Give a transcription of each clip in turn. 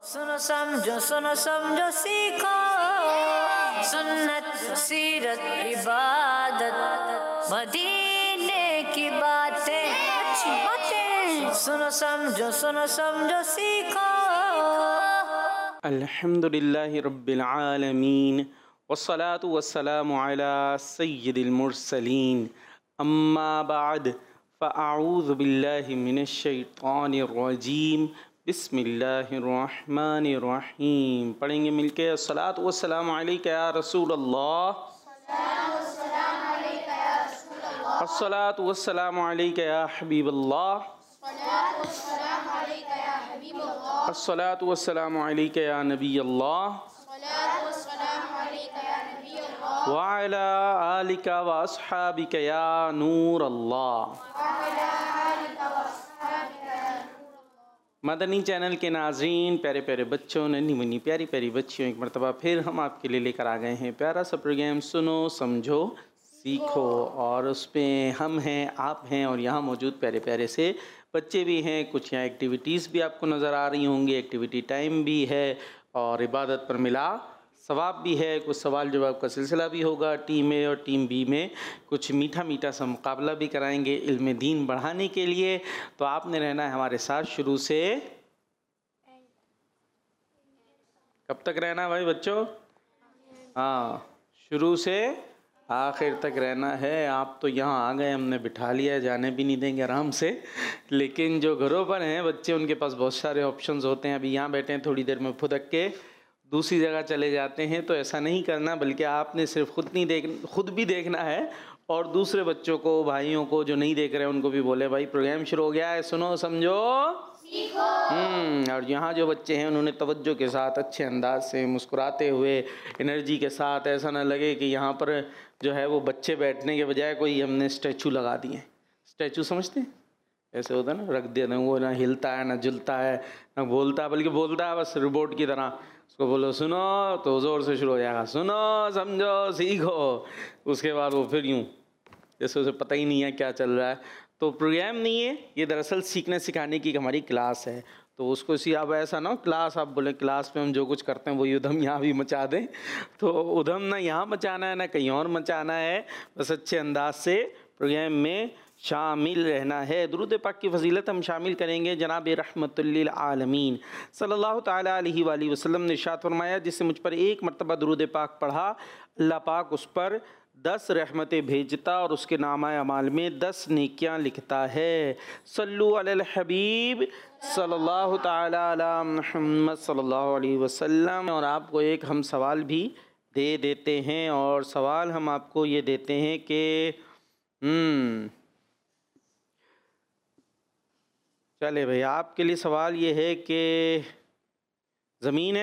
सुनो समझो सीखो सुन्नत सीरत इबादत मदीने की बातें अच्छी बातें सुनो समझो सीखो। अल्हम्दुलिल्लाहि रब्बिल आलमीन वस्सलातु वस्सलामु अला सय्यिदिल मुरसलीन अम्मा बाद फ़अऊज़ु बिल्लाहि मिनश शैतानिर रजीम बिस्मिल्लाहिर रहमानिर रहीम। पढ़ेंगे मिलके अस्सलातु वस्सलामु अलैका या रसूल अल्लाह, अस्सलातु वस्सलामु अलैका या हबीब अल्लाह, अस्सलातु वस्सलामु अलैका या नबी अल्लाह व अला आलिका व अस्हाबिका या नूर अल्लाह। मदनी चैनल के नाज़रीन, प्यारे प्यारे बच्चों, नन्ही मुन्नी प्यारी प्यारी बच्चियों, एक मरतबा फिर हम आपके लिए लेकर आ गए हैं प्यारा सा प्रोग्राम सुनो समझो सीखो। और उसमें हम हैं, आप हैं और यहाँ मौजूद प्यारे प्यारे से बच्चे भी हैं। कुछ यहाँ एक्टिविटीज़ भी आपको नज़र आ रही होंगी, एक्टिविटी टाइम भी है और इबादत पर मिला सवाब भी है। कुछ सवाल जवाब का सिलसिला भी होगा। टीम ए और टीम बी में कुछ मीठा मीठा सा मुकाबला भी कराएंगे इल्म दीन बढ़ाने के लिए। तो आपने रहना है हमारे साथ शुरू से। कब तक रहना भाई बच्चों? हाँ, शुरू से आखिर तक रहना है। आप तो यहाँ आ गए, हमने बिठा लिया है, जाने भी नहीं देंगे आराम से। लेकिन जो घरों पर हैं बच्चे, उनके पास बहुत सारे ऑप्शंस होते हैं। अभी यहाँ बैठे हैं, थोड़ी देर में फुदक के दूसरी जगह चले जाते हैं। तो ऐसा नहीं करना, बल्कि आपने सिर्फ खुद भी देखना है और दूसरे बच्चों को, भाइयों को जो नहीं देख रहे हैं उनको भी बोले भाई प्रोग्राम शुरू हो गया है, सुनो समझो सीखो। और यहाँ जो बच्चे हैं उन्होंने तवज्जो के साथ, अच्छे अंदाज से, मुस्कुराते हुए, एनर्जी के साथ, ऐसा ना लगे कि यहाँ पर जो है वो बच्चे बैठने के बजाय कोई हमने स्टैचू लगा दिए। स्टैचू समझते हैं? ऐसे होता है ना, रख दिया, वो ना हिलता है, ना जुलता है, ना बोलता है, बल्कि बोलता है बस रोबोट की तरह। उसको बोलो सुनो तो ज़ोर से शुरू हो जाएगा, सुनो समझो सीखो। उसके बाद वो फिर यूँ जैसे उसे पता ही नहीं है क्या चल रहा है। तो प्रोग्राम नहीं है ये, दरअसल सीखने सिखाने की हमारी क्लास है। तो उसको इसी अब ऐसा ना क्लास, आप बोले क्लास में हम जो कुछ करते हैं वही उधम यहाँ भी मचा दें। तो उधम ना यहाँ मचाना है ना कहीं और मचाना है, बस अच्छे अंदाज से प्रोग्राम में शामिल रहना है। दुरूद पाक की फजीलत हम शामिल करेंगे। जनाब रहमतुल लिल आलमीन सल्लल्लाहु ताला अलैहि वसल्लम ने इरशाद फरमाया, जिससे मुझ पर एक मरतबा दुरूद पाक पढ़ा, अल्लाह पाक उस पर 10 रहमतें भेजता और उसके नामा अमाल में 10 नेकियां लिखता है। सल्लु अलल हबीब सल्लल्लाहु ताला अला मुहम्मद सल्लल्लाहु अलैहि वसल्लम। और आपको एक हम सवाल भी दे देते हैं, और सवाल हम आपको ये देते हैं कि चले भाई, आपके लिए सवाल ये है कि ज़मीन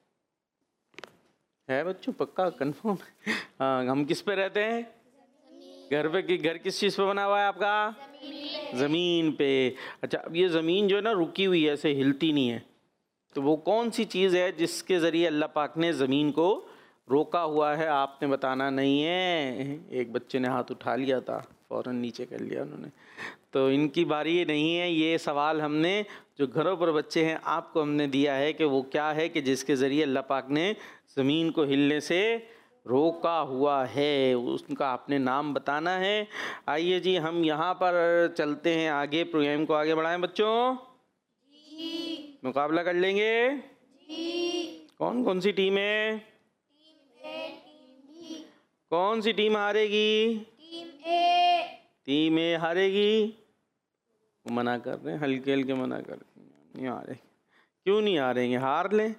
है बच्चों? पक्का कंफर्म? हाँ, हम किस पे रहते हैं? घर पे। घर किस चीज़ पे बना हुआ है आपका? ज़मीन पे। अच्छा, अब ये ज़मीन जो है ना रुकी हुई है, ऐसे हिलती नहीं है, तो वो कौन सी चीज़ है जिसके ज़रिए अल्लाह पाक ने ज़मीन को रोका हुआ है? आपने बताना नहीं है। एक बच्चे ने हाथ उठा लिया था, फ़ौरन नीचे कर लिया उन्होंने। तो इनकी बारी नहीं है। ये सवाल हमने जो घरों पर बच्चे हैं आपको हमने दिया है कि वो क्या है कि जिसके ज़रिए अल्लाह पाक ने ज़मीन को हिलने से रोका हुआ है, उसका आपने नाम बताना है। आइए जी, हम यहाँ पर चलते हैं आगे, प्रोग्राम को आगे बढ़ाएं बच्चों। जी। मुकाबला कर लेंगे? जी। कौन कौन सी टीम है? Team A, team B. कौन सी टीम हारेगी? Team A. टीम ए हारेगी। वो मना कर रहे हैं, हल्के हल्के मना कर रहे हैं, नहीं हारे। क्यों नहीं हारेंगे? हार लें।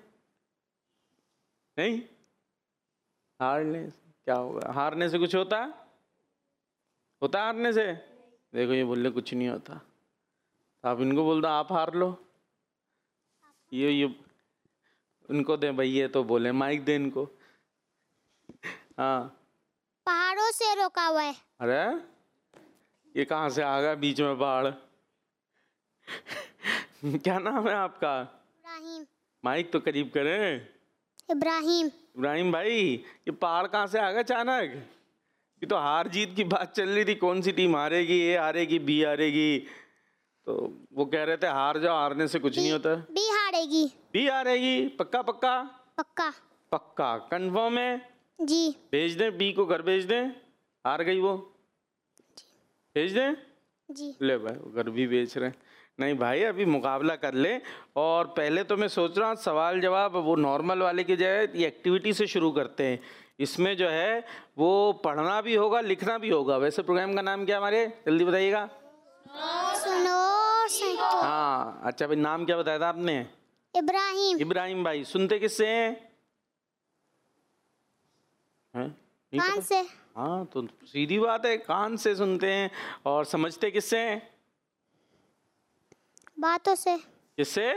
नहीं हार लें, क्या होगा? हारने से कुछ होता हारने से? देखो ये बोल रहे कुछ नहीं होता। आप इनको बोल दो आप हार लो। ये उनको दे भाई, ये तो बोले, माइक दे इनको। हाँ, पहाड़ों से रोका हुआ है। अरे ये कहाँ से आ गया बीच में पहाड़? क्या नाम है आपका? इब्राहिम। माइक तो करीब करें। इब्राहिम भाई, ये पहाड़ कहाँ से आ गया अचानक? ये तो हार जीत की बात चल रही थी, कौन सी टीम हारेगी, ए हारेगी बी हारेगी। तो वो कह रहे थे हार जाओ, हारने से कुछ नहीं होता। रहेगी। बी आ रहेगी, पक्का पक्का पक्का। पक्का कंफर्म है? जी। भेज दें बी को, घर भेज दें? हार गई वो, भेज दें? जी। ले भाई, वो घर भी बेच रहे हैं। नहीं भाई, अभी मुकाबला कर ले। और पहले तो मैं सोच रहा हूँ सवाल जवाब वो नॉर्मल वाले की जगह ये एक्टिविटी से शुरू करते हैं। इसमें जो है वो पढ़ना भी होगा, लिखना भी होगा। वैसे प्रोग्राम का नाम क्या है हमारे, जल्दी बताइएगा। सुनो। हाँ अच्छा भाई, नाम क्या बताया था आपने? इब्राहिम। इब्राहिम भाई। सुनते किससे हैं? नहीं कान पता? से। हाँ तो सीधी बात है, कान से सुनते हैं। और समझते किससे हैं? बातों से। किससे?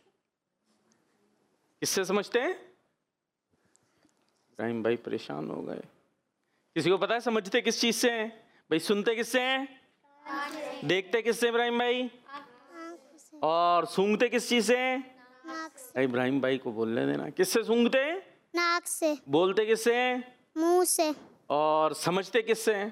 किससे समझते हैं? इब्राहिम भाई परेशान हो गए। किसी को पता है समझते किस चीज से हैं? भाई सुनते किससे हैं? देखते किससे इब्राहिम भाई? और सूंघते किस चीज से हैं? नाक से। इब्राहिम भाई को बोलने देना। किससे सूंघते हैं? नाक से। बोलते किससे हैं? मुंह से। और समझते किससे हैं?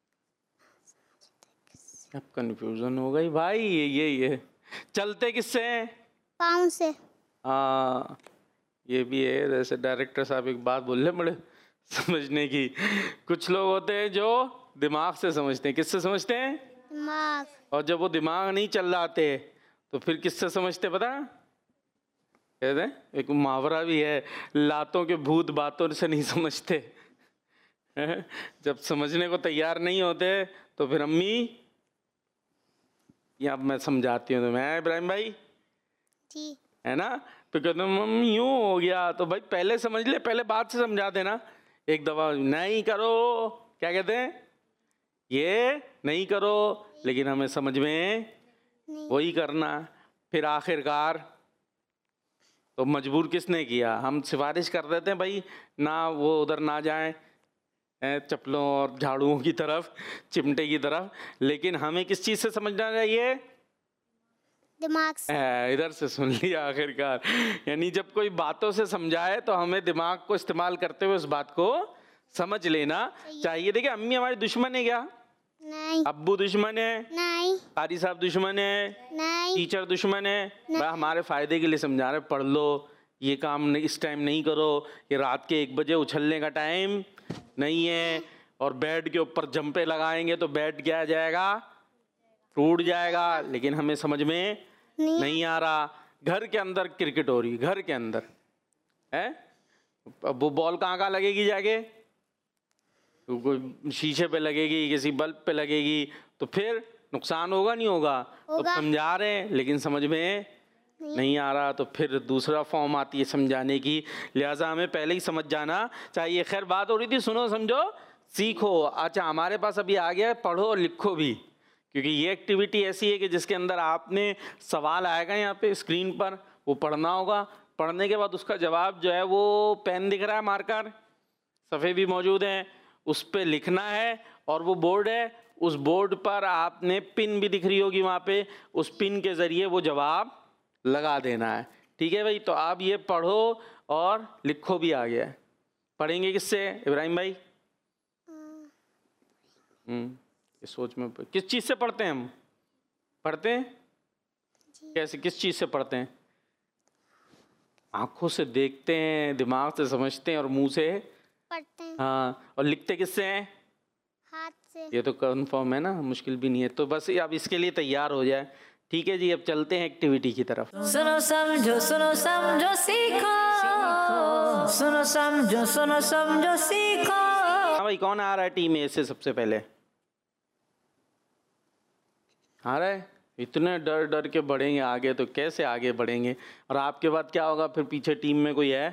अब कंफ्यूजन हो गई भाई, ये चलते किससे हैं? पाँव से। हाँ ये भी है। जैसे डायरेक्टर साहब एक बात बोल रहे बड़े समझने की, कुछ लोग होते हैं जो दिमाग से समझते हैं। किससे समझते हैं? दिमाग। और जब वो दिमाग नहीं चल रहे तो फिर किससे समझते पता? कहते हैं एक मुहावरा भी है, लातों के भूत बातों से नहीं समझते। जब समझने को तैयार नहीं होते तो फिर अम्मी, या मैं समझाती हूँ तुम्हें इब्राहिम भाई, जी। है ना, तो कहते हैं मम्मी यूँ हो गया, तो भाई पहले समझ ले, पहले बात से समझा देना। एक दफा नहीं करो, क्या कहते हैं, ये नहीं करो, लेकिन हमें समझ में वही करना। फिर आखिरकार तो मजबूर किसने किया? हम सिफारिश कर देते हैं भाई ना, वो उधर ना जाएं चप्पलों और झाड़ुओं की तरफ, चिमटे की तरफ, लेकिन हमें किस चीज़ से समझना चाहिए? दिमाग से। इधर से सुन लिया आखिरकार। यानी जब कोई बातों से समझाए तो हमें दिमाग को इस्तेमाल करते हुए उस बात को समझ लेना चाहिए। देखिए अम्मी हमारी दुश्मन है क्या? नहीं। अब्बू दुश्मन है? नहीं। कारी साहब दुश्मन है? नहीं। टीचर दुश्मन है? भाई हमारे फायदे के लिए समझा रहे, पढ़ लो, ये काम इस टाइम नहीं करो, ये रात के 1 बजे उछलने का टाइम नहीं है, और बेड के ऊपर जंपे लगाएंगे तो बेड क्या जाएगा? टूट जाएगा। लेकिन हमें समझ में नहीं आ रहा। घर के अंदर क्रिकेट हो रही, घर के अंदर है, अब वो बॉल कहाँ लगेगी जाके? कोई शीशे पे लगेगी, किसी बल्ब पे लगेगी, तो फिर नुकसान होगा नहीं होगा? तो समझा रहे हैं लेकिन समझ में नहीं आ रहा, तो फिर दूसरा फॉर्म आती है समझाने की। लिहाजा हमें पहले ही समझ जाना चाहिए। खैर बात हो रही थी, सुनो समझो सीखो। अच्छा हमारे पास अभी आ गया है पढ़ो और लिखो भी, क्योंकि ये एक्टिविटी ऐसी है कि जिसके अंदर आपने सवाल आएगा यहाँ पे स्क्रीन पर, वो पढ़ना होगा। पढ़ने के बाद उसका जवाब जो है वो पेन दिख रहा है, मार्कर सफ़े भी मौजूद हैं, उस पर लिखना है। और वो बोर्ड है, उस बोर्ड पर आपने पिन भी दिख रही होगी वहाँ पे, उस पिन के ज़रिए वो जवाब लगा देना है। ठीक है भाई, तो आप ये पढ़ो और लिखो भी आ गया है। पढ़ेंगे किससे इब्राहिम भाई? इस सोच में किस चीज़ से पढ़ते हैं हम? पढ़ते हैं कैसे, किस चीज़ से पढ़ते हैं? आंखों से देखते हैं, दिमाग से समझते हैं और मुंह से पढ़ते हैं। हाँ, और लिखते किससे हैं? हाथ से। ये तो कंफर्म है ना, मुश्किल भी नहीं है। तो बस अब इसके लिए तैयार हो जाए। ठीक है जी, अब चलते हैं एक्टिविटी की तरफ। सुनो समझो सीखो, सुनो समझो सीखो। हाँ भाई, कौन आ रहा है टीम ए से सबसे पहले? आ रहा है? इतने डर डर के बढ़ेंगे आगे तो कैसे आगे बढ़ेंगे? और आपके बाद क्या होगा फिर? पीछे टीम में कोई है?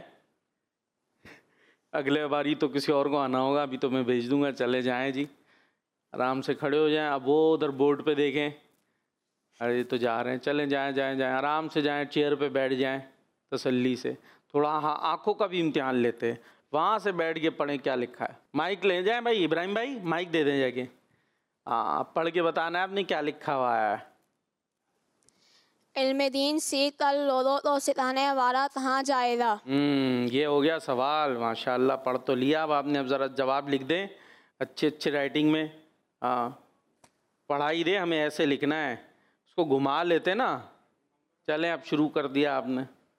अगले बारी तो किसी और को आना होगा। अभी तो मैं भेज दूंगा, चले जाएं जी, आराम से खड़े हो जाएं। अब वो उधर बोर्ड पे देखें, अरे तो जा रहे हैं, चले जाएं आराम से जाएं, चेयर पे बैठ जाएं तसल्ली से। थोड़ा हाँ आँखों का भी इम्तिहान लेते हैं, वहाँ से बैठ के पढ़ें क्या लिखा है। माइक ले जाएं भाई, इब्राहिम भाई माइक दे दें जाके। हाँ, पढ़ के बताना है आपने क्या लिखा हुआ है। इल्म दीन सीख कर लोगों को सिखाने वाला कहाँ जाएगा? ये हो गया सवाल। माशाल्लाह, पढ़ तो लिया अब आपने, अब ज़रा जवाब लिख दें अच्छे राइटिंग में। हाँ, पढ़ाई दे, हमें ऐसे लिखना है, उसको घुमा लेते ना। चलें, अब शुरू कर दिया आपने।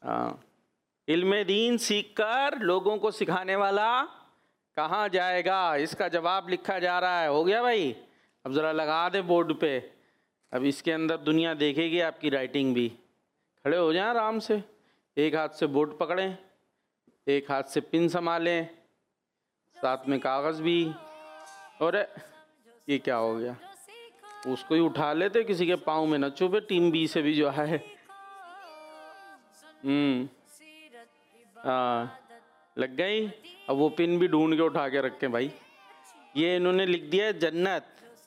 हाँ, इल्म दीन सीखकर लोगों को सिखाने वाला कहाँ जाएगा, इसका जवाब लिखा जा रहा है। हो गया भाई? अब ज़रा लगा दे बोर्ड पे। अब इसके अंदर दुनिया देखेगी आपकी राइटिंग भी। खड़े हो जाएं आराम से, एक हाथ से बोर्ड पकड़ें, एक हाथ से पिन संभालें, साथ में कागज़ भी। और ये क्या हो गया? उसको ही उठा लेते, किसी के पाँव में न चुभे। टीम बी से भी जो है हाँ लग गई। अब वो पिन भी ढूंढ के उठा के रखें भाई। ये इन्होंने लिख दिया है जन्नत।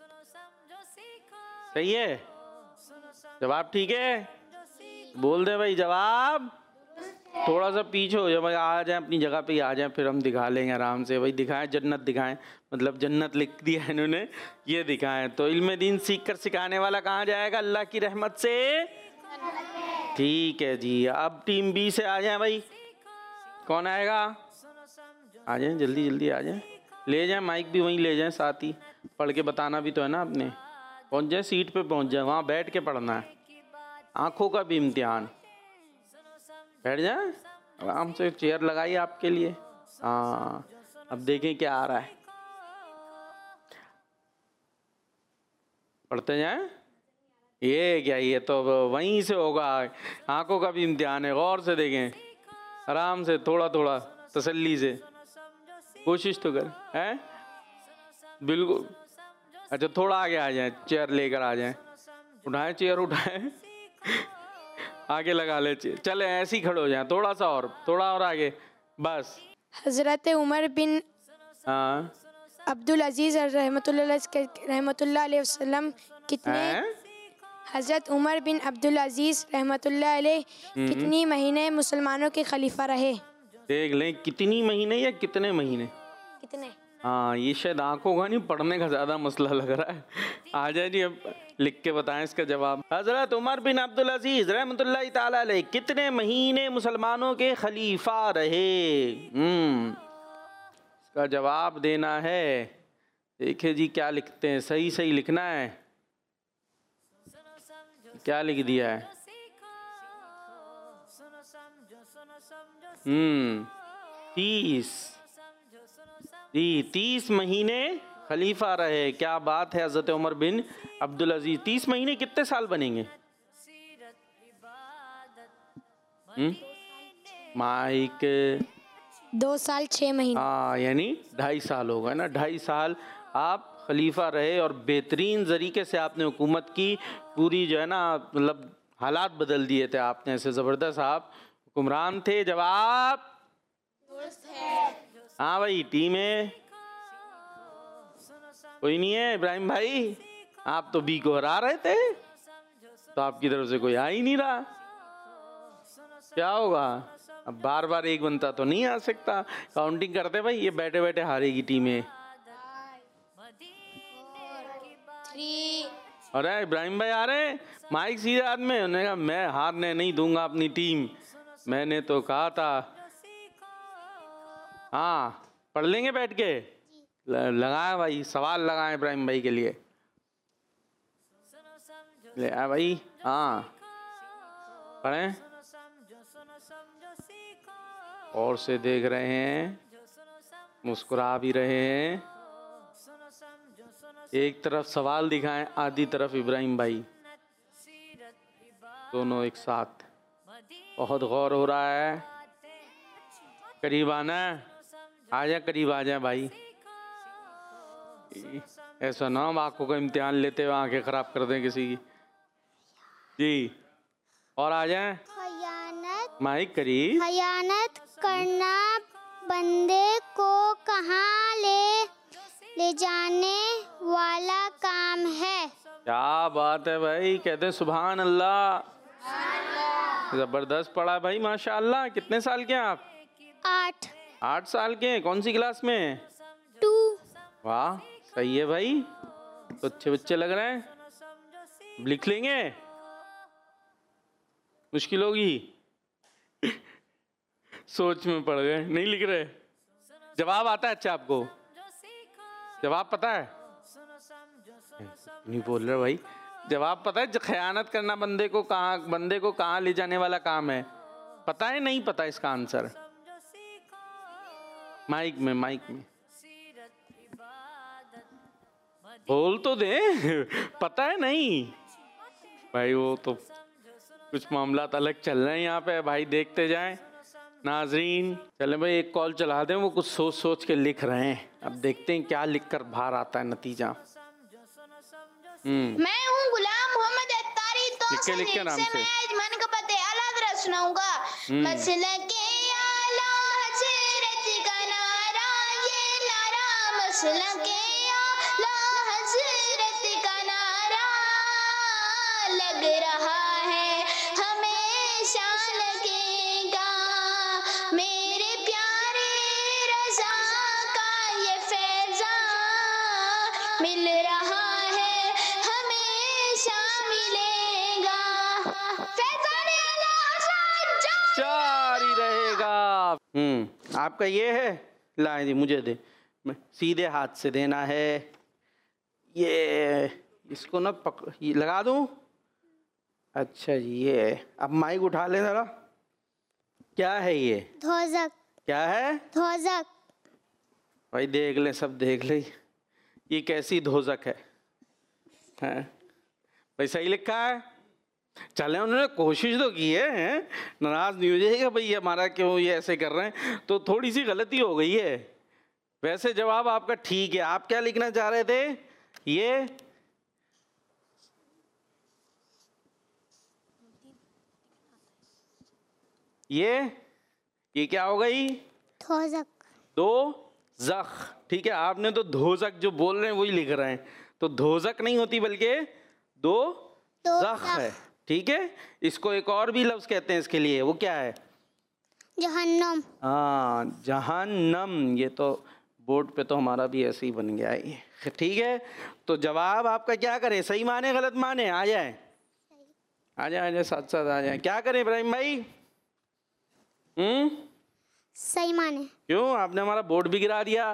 सही है? जवाब ठीक है? बोल दे भाई जवाब। थोड़ा सा पीछे हो जाए भाई, आ जाए अपनी जगह पे ही आ जाए, फिर हम दिखा लेंगे आराम से। भाई दिखाएं, जन्नत दिखाएं, मतलब जन्नत लिख दिया है इन्होंने, ये दिखाएं। तो इल्म दीन सीख कर सिखाने वाला कहाँ जाएगा? अल्लाह की रहमत से। ठीक है जी। अब टीम बी से आ जाए भाई। कौन आएगा? आ जाए, जल्दी जल्दी आ जाए। ले जाए, माइक भी वहीं ले जाए साथ ही। पढ़ के बताना भी तो है ना आपने। पहुँच जाए, सीट पे पहुँच जाए, वहाँ बैठ के पढ़ना है। आँखों का भी इम्तिहान। बैठ जाए आराम से, चेयर लगाई आपके लिए। हाँ, अब देखें क्या आ रहा है। पढ़ते जाएं। ये क्या, ये तो वहीं से होगा। आंखों का भी इम्तिहान है, गौर से देखें, आराम से, थोड़ा थोड़ा तसल्ली से। कोशिश तो कर, हैं? बिल्कुल। अच्छा, थोड़ा आगे आ जाए, चेयर लेकर आ जाए। उठाएं, चेयर उठाएं, आगे लगा ले। चले ऐसे ही खड़े हो जाए, थोड़ा सा और, थोड़ा और आगे, बस। हज़रत उमर बिन हाँ अब्दुल अजीज़ रहमतुल्लाह अलैहि वसल्लम कितने हज़रत उमर बिन अब्दुल अजीज़ रहमतुल्लाह अलैह कितनी महीने मुसलमानों के खलीफा रहे? देख लें, कितनी महीने या कितने महीने? कितने? हाँ, ये शायद आंखों का नहीं, पढ़ने का ज़्यादा मसला लग रहा है। आ जाए जी, अब लिख के बताएं इसका जवाब। हज़रत उमर बिन अब्दुल अजीज़ रहमतुल्लाह ताला अलैह कितने महीने मुसलमानों के खलीफा रहे? इसका जवाब देना है। देखिए जी क्या लिखते हैं, सही सही लिखना है। क्या लिख दिया है? 30 महीने खलीफा रहे। क्या बात है हज़रत उमर बिन अब्दुल अजीज। 30 महीने कितने साल बनेंगे? माइक 2 साल 6 महीने। हाँ, यानी 2.5 साल होगा ना। 2.5 साल आप खलीफा रहे और बेहतरीन तरीके से आपने हुकूमत की। पूरी जो है ना, मतलब हालात बदल दिए थे आपने, ऐसे ज़बरदस्त आप हुक्मरान थे। जवाब हाँ भाई, टीम है। कोई नहीं है इब्राहिम भाई, आप तो बी को हरा रहे थे, तो आपकी तरफ से कोई आ ही नहीं रहा। क्या होगा? अब बार बार एक बनता तो नहीं आ सकता। काउंटिंग करते भाई, ये बैठे बैठे हारेगी टीमें। 3। अरे इब्राहिम भाई आ रहे हैं, माइक सीधे हाथ में। उन्होंने कहा मैं हारने नहीं दूंगा अपनी टीम, मैंने तो कहा था। हाँ, पढ़ लेंगे बैठ के। लगाए भाई, सवाल लगाए इब्राहिम भाई के लिए। ले आ भाई। हाँ, पढ़ें। और से देख रहे हैं, मुस्कुरा भी रहे हैं। एक तरफ सवाल दिखाएं, आधी तरफ इब्राहिम भाई, दोनों एक साथ। बहुत गौर हो रहा है। करीब आना, आ जाए, करीब आ जाए भाई। ऐसा ना हम आंखों का इम्तिहान लेते हुए आंखें खराब कर दें किसी की। जी, और आ जाए। खयानत, माइक करीब। खयानत करना बंदे को कहाँ ले जाने वाला काम है। क्या बात है भाई, कहते हैं सुभान अल्लाह। जबरदस्त पढ़ा भाई, माशाअल्लाह। कितने साल के हैं आप? 8 साल के हैं। कौन सी क्लास में? 2। वाह, सही है भाई, तो अच्छे बच्चे लग रहे हैं। लिख लेंगे? मुश्किल होगी। सोच में पड़ गए, नहीं लिख रहे। जवाब आता है? अच्छा, आपको जवाब पता है? नहीं बोल रहे भाई। जवाब पता है? खयानत करना बंदे को कहाँ ले जाने वाला काम है? पता है नहीं पता इसका आंसर? माइक में बोल तो दे। पता है नहीं भाई, वो तो कुछ मामला अलग चल रहे हैं यहाँ पे भाई, देखते जाएं नाजरीन। चले भाई एक कॉल चला दें, वो कुछ सोच सोच के लिख रहे हैं, अब देखते हैं क्या लिखकर बाहर आता है नतीजा। मैं हूँ गुलाम मोहम्मद अत्तारी, तो लिख के नाम से मैं मन का पते आला दरा सुनाऊंगा। मसला के आला हजरत का नारा, ये नारा मसला के आला हजरत का नारा लग रहा है, हमेशा लगेगा। मेरे प्यारे रज़ा का ये फैज़ान मिल रहा है, हमेशा मिलेगा। फैज़ान आला हज़रत जारी रहेगा। आपका ये है, लाए जी मुझे दे, मैं सीधे हाथ से देना है। ये इसको ना ये लगा दूं। अच्छा जी, ये अब माइक उठा ले जरा। क्या है ये? ध्वजक। क्या है? ध्वजक। भाई देख ले, सब देख ले, ये कैसी ध्वजक है? हैं भाई सही लिखा है? चले उन्होंने कोशिश तो की है, नाराज नहीं हो जाएगा भाई हमारा क्यों ये ऐसे कर रहे हैं, तो थोड़ी सी गलती हो गई है। वैसे जवाब आपका ठीक है। आप क्या लिखना चाह रहे थे? ये क्या हो गई? ध्वजक। दो जख, ठीक है। आपने तो ध्वजक जो बोल रहे हैं वही लिख रहे हैं, तो ध्वजक नहीं होती बल्कि दो जख है, ठीक है। इसको एक और भी लफ्ज कहते हैं इसके लिए, वो क्या है? जहन्नम। हाँ जहन्नम, ये तो बोर्ड पे तो हमारा भी ऐसे ही बन गया है, ठीक है। तो जवाब आपका क्या करें, सही माने गलत माने? आ जाए आ जाए साथ साथ आ जाए। क्या करें इब्राहिम भाई? सही माने। क्यों, आपने हमारा बोर्ड भी गिरा दिया।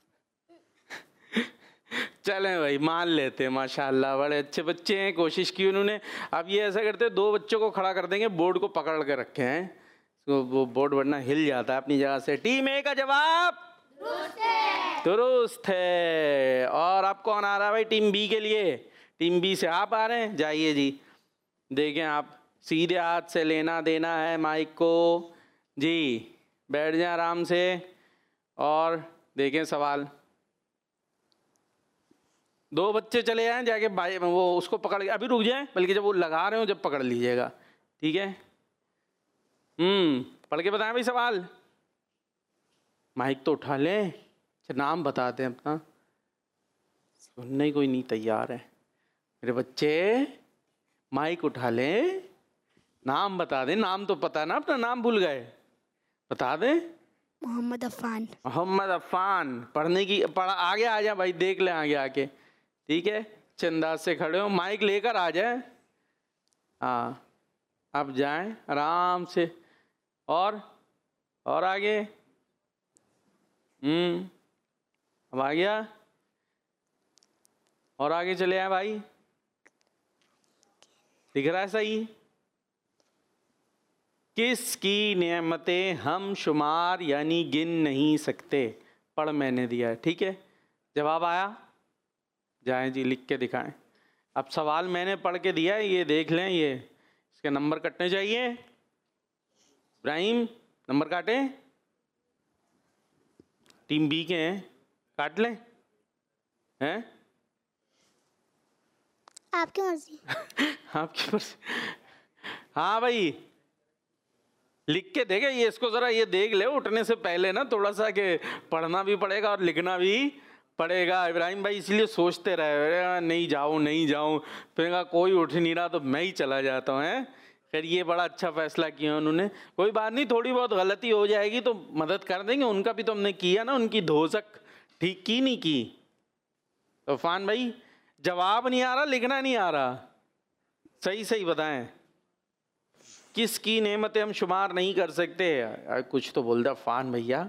चलें भाई मान लेते हैं, माशाल्लाह बड़े अच्छे बच्चे हैं, कोशिश की उन्होंने। अब ये ऐसा करते हैं, दो बच्चों को खड़ा कर देंगे, बोर्ड को पकड़ के रखे हैं, तो वो बोर्ड वरना हिल जाता है अपनी जगह से। टीम ए का जवाब दुरुस्त है। और अब कौन आ रहा है भाई टीम बी के लिए? टीम बी से आप आ रहे हैं, जाइए जी। देखें आप, सीधे हाथ से लेना देना है माइक को जी। बैठ जाएं आराम से और देखें सवाल। दो बच्चे चले आए जाके भाई, वो उसको पकड़ के, अभी रुक जाएं, बल्कि जब वो लगा रहे हो जब पकड़ लीजिएगा, ठीक है। पढ़ के बताएं भाई सवाल। माइक तो उठा लें, अच्छा नाम बताते हैं अपना, सुनने ही कोई नहीं तैयार है। मेरे बच्चे माइक उठा लें, नाम बता दें। नाम तो पता है ना अपना, नाम भूल गए? बता दें। मोहम्मद अफ़ान। मोहम्मद अफ़ान। पढ़ने की आगे आ जाए भाई, देख लें आगे आके, ठीक है। चंदाज से खड़े हो, माइक लेकर आ जाए। हाँ अब जाएं आराम से, और आगे। अब आ गया, और आगे चले आए भाई। दिख रहा है सही? किसकी नेमतें हम शुमार यानी गिन नहीं सकते? पढ़ मैंने दिया है, ठीक है। जवाब आया? जाएं जी लिख के दिखाएं। अब सवाल मैंने पढ़ के दिया है, ये देख लें, ये इसके नंबर कटने चाहिए। इब्राहिम नंबर काटें, टीम बी के हैं, काट लें हैं? आपकी मर्जी। आपकी मर्जी। हाँ भाई लिख के देखे ये, इसको जरा ये देख ले उठने से पहले ना, थोड़ा सा कि पढ़ना भी पड़ेगा और लिखना भी पड़ेगा। इब्राहिम भाई इसलिए सोचते रहे नहीं जाऊं, फिर कहा कोई उठ नहीं रहा तो मैं ही चला जाता हूँ। खैर ये बड़ा अच्छा फैसला किया उन्होंने। कोई बात नहीं, थोड़ी बहुत गलती हो जाएगी तो मदद कर देंगे, उनका भी तो हमने किया ना, उनकी धोजक ठीक की नहीं की। तो फान भाई जवाब नहीं आ रहा, लिखना नहीं आ रहा, सही सही बताएं। किसकी नेमतें हम शुमार नहीं कर सकते? कुछ तो बोल दे फान भैया।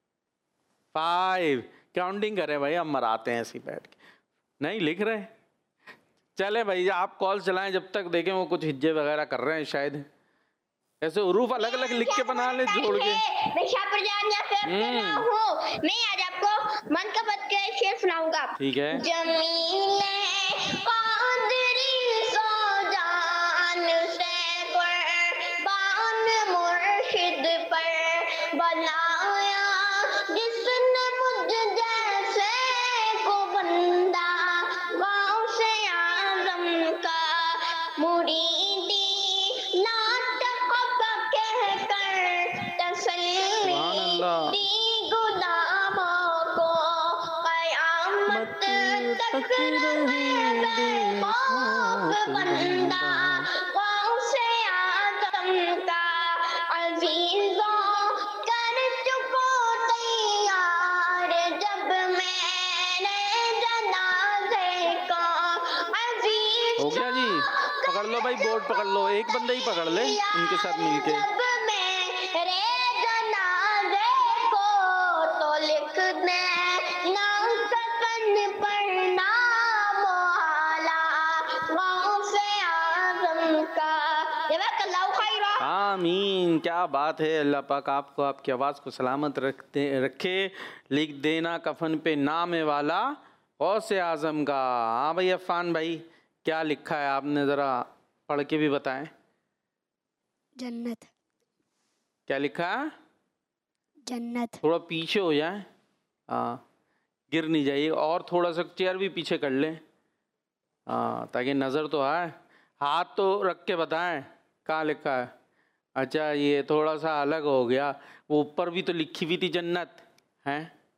5 काउंटिंग करें भाई, हम मराते हैं ऐसे बैठ के, नहीं लिख रहे। चले भाई आप कॉल चलाएं जब तक, देखें वो कुछ हिज्जे वगैरह कर रहे हैं शायद। ऐसे उरूफ अलग अलग लिख के बना ले जोड़ के। मैं शाहपुर जानिया से हूँ। मैं आज आपको मन का पद के शेर सुनाऊंगा। ठीक है। जमीले कादरी सो जान से कुर्बान मुर्शिद पर बनाया जिसने मुझ जैसे को बंदा गाँव से आजम का मुरीदी नाटक कह कर तसल्ली दी गुलामों को कयामत तक रहे बेखौफ बंदा गाँव से आजम का अजीजों कर चुको तैयार जब मैंने जनाजे को हो गया जी, पकड़ लो भाई, बोर्ड पकड़ लो, एक बंदा ही पकड़ ले उनके साथ मिलके। जब मेरे जनाजे को तो लिख दे नाम कफन पर नाम वाला गाँव से आजम का। जज़ाकल्लाहु खैरा। आमीन, क्या बात है। अल्लाह पाक आपको आपकी आवाज़ को सलामत रखे। लिख देना कफन पे नाम वाला गौसे आज़म का। हाँ भाई अफ़ान भाई, क्या लिखा है आपने, ज़रा पढ़ के भी बताएं। जन्नत। क्या लिखा है? जन्नत। थोड़ा पीछे हो जाए, हाँ गिर नहीं जाइए, और थोड़ा सा चेयर भी पीछे कर लें, हाँ ताकि नज़र तो आए। हाथ तो रख के बताएं कहाँ लिखा है। अच्छा ये थोड़ा सा अलग हो गया, वो ऊपर भी तो लिखी हुई थी जन्नत है,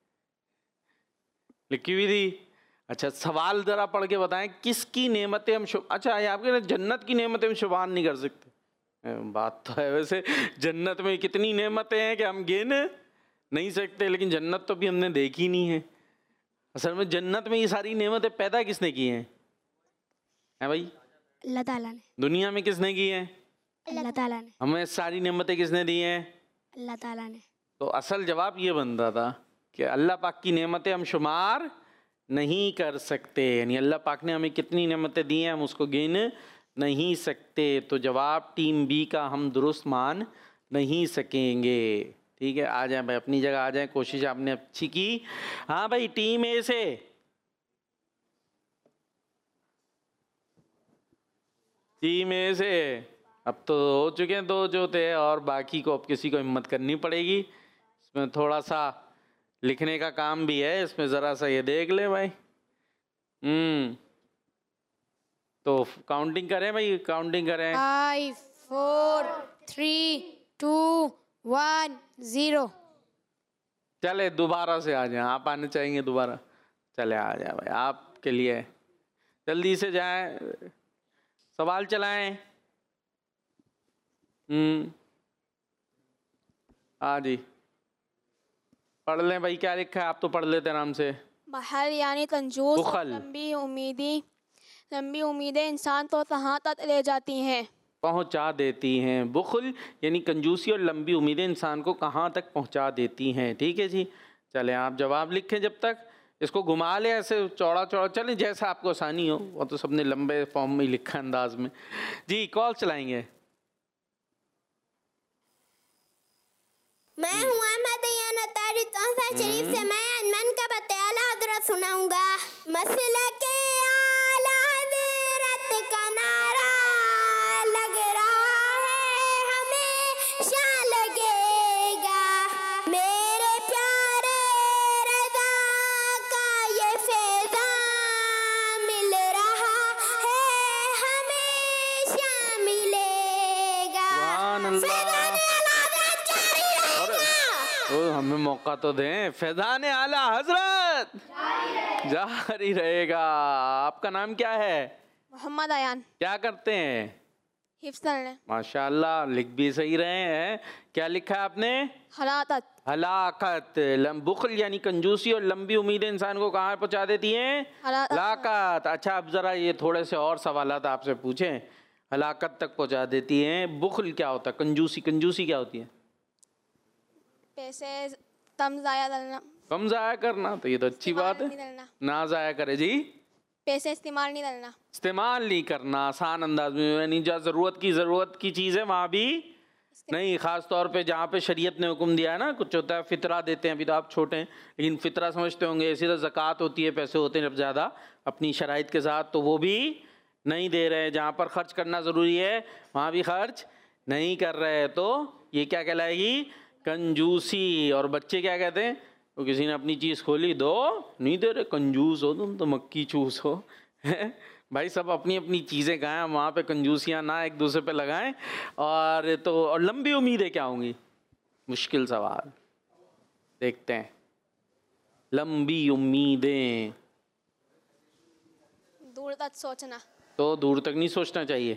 लिखी हुई थी। अच्छा सवाल ज़रा पढ़ के बताएं, किसकी नेमतें हम अच्छा ये आपके जन्नत की नेमतें हम शुमार नहीं कर सकते। बात तो है, वैसे जन्नत में कितनी नेमतें हैं कि हम गिन नहीं सकते, लेकिन जन्नत तो भी हमने देखी नहीं है। असल में जन्नत में ये सारी नेमतें पैदा किसने की हैं? है भाई? अल्लाह ताला ने। दुनिया में किसने की हैं? अल्लाह ताला ने। हमें सारी नेमतें किसने दी हैं? अल्लाह ताला ने। तो असल जवाब ये बनता था कि अल्लाह पाक की नेमतें हम शुमार नहीं कर सकते, यानी अल्लाह पाक ने हमें कितनी नेमतें दी हैं हम उसको गिन नहीं सकते। तो जवाब टीम बी का हम दुरुस्त मान नहीं सकेंगे। ठीक है, आ जाए भाई अपनी जगह आ जाए, कोशिश आपने अच्छी की। हाँ भाई टीम ए से अब तो हो चुके हैं 2 जो थे, और बाकी को अब किसी को हिम्मत करनी पड़ेगी। इसमें थोड़ा सा लिखने का काम भी है, इसमें ज़रा सा ये देख ले भाई। तो काउंटिंग करें भाई, काउंटिंग करें। 5 4 3 2 1 0। चले दोबारा से आ जाए, आप आने चाहेंगे दोबारा? चले आ जाए भाई, आपके लिए जल्दी से जाएं, सवाल चलाएं। हाँ जी पढ़ लें भाई, क्या लिखा है आप तो पढ़ लेते आराम से। बहल यानी कंजूस, बुखल। लंबी उम्मीदें इंसान को कहाँ तक ले जाती हैं? पहुँचा देती हैं। बुखल यानी कंजूसी और लंबी उम्मीदें इंसान को कहाँ तक पहुँचा देती हैं। ठीक है जी, चलें आप जवाब लिखें, जब तक इसको घुमा ले ऐसे चौड़ा चौड़ा, चलें जैसा आपको आसानी हो। वो तो सबने लंबे फॉर्म में लिखा अंदाज में। जी कॉल चलाएंगे। मैं हूँ अहमद यानी तौसा शरीफ से। मैं मन का बत्याला हजरत सुनाऊंगा। मसला के आला हजरत का नारा लग रहा है, हमेशा लगेगा। मेरे प्यारे रज़ा का ये फैज़ान मिल रहा है, हमेशा मिलेगा। हमें मौका तो दें। फैज़ान आला हजरत जारी रहेगा। आपका नाम क्या है? मोहम्मद अयान। क्या करते हैं? हिफ्ज़ करने। माशाल्लाह, लिख भी सही रहे हैं। क्या लिखा है आपने? हलाकत। हलाकत। बुखल यानी कंजूसी और लंबी उम्मीदें इंसान को कहाँ पहुँचा देती हैं? हलाकत। अच्छा अब ज़रा ये थोड़े से और सवालात आपसे पूछें। हलाकत तक पहुँचा देती हैं, बुखल क्या होता है? कंजूसी, कंजूसी क्या होती है? पैसे कम ज़ाया करना। कम ज़ाया करना, तो ये तो अच्छी बात है, ना ज़ाया करे जी। पैसे इस्तेमाल नहीं करना। इस्तेमाल नहीं करना, आसान अंदाज में, यानी जहाँ ज़रूरत की चीज़ है वहाँ भी नहीं, ख़ास तौर पे जहाँ पे शरीयत ने हुक्म दिया है ना, कुछ होता है फितरा देते हैं, अभी तो आप छोटे हैं लेकिन फितरा समझते होंगे, इसी तरह ज़कात होती है, पैसे होते हैं जब ज़्यादा अपनी शराइत के साथ, तो वो भी नहीं दे रहे। जहाँ पर ख़र्च करना ज़रूरी है वहाँ भी खर्च नहीं कर रहे, तो ये क्या कहलाएगी? कंजूसी। और बच्चे क्या कहते हैं? तो किसी ने अपनी चीज़ खोली, दो, नहीं दे रहे, कंजूस हो तुम तो, मक्की चूस हो। भाई सब अपनी अपनी चीज़ें खाएं, वहाँ पे कंजूसियाँ ना एक दूसरे पे लगाएं। और लंबी उम्मीदें क्या होंगी? मुश्किल सवाल, देखते हैं। लंबी उम्मीदें, दूर तक सोचना। तो दूर तक नहीं सोचना चाहिए।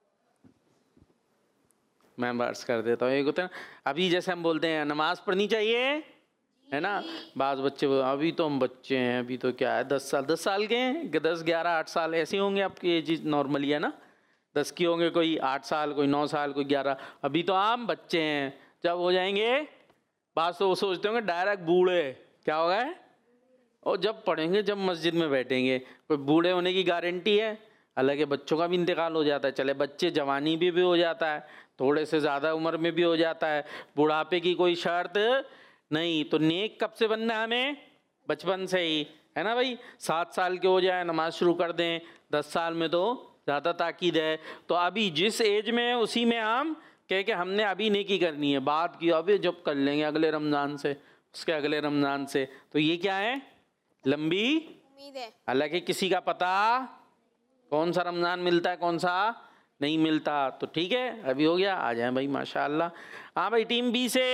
मैं बर्स कर देता हूँ। एक होता है अभी जैसे हम बोलते हैं नमाज पढ़नी चाहिए, है ना, बाज़ बच्चे, अभी तो हम बच्चे हैं, अभी तो क्या है 10 साल के हैं, 10, 11, 8 साल ऐसे होंगे आपकी एज नॉर्मली, है ना, 10 की होंगे, कोई 8 साल, कोई 9 साल, कोई 11, अभी तो आम बच्चे हैं। जब हो जाएंगे बात तो वो सोचते होंगे डायरेक्ट बूढ़े, क्या होगा है? और जब पढ़ेंगे, जब मस्जिद में बैठेंगे, कोई बूढ़े होने की गारंटी है? हालांकि बच्चों का भी इंतकाल हो जाता है, चले बच्चे जवानी भी हो जाता है, थोड़े से ज़्यादा उम्र में भी हो जाता है, बुढ़ापे की कोई शर्त नहीं। तो नेक कब से बनना है हमें? बचपन से ही, है ना भाई। 7 साल के हो जाए नमाज शुरू कर दें, 10 साल में तो ज़्यादा ताकीद है। तो अभी जिस एज में है उसी में हम कह के हमने अभी नेकी करनी है, बात की अभी जब कर लेंगे अगले रमज़ान से, उसके अगले रमज़ान से। तो ये क्या है? लंबी उम्मीद है। हालांकि किसी का पता कौन सा रमज़ान मिलता है कौन सा नहीं मिलता। तो ठीक है, अभी हो गया, आ जाए भाई माशाल्लाह। हाँ भाई, टीम बी से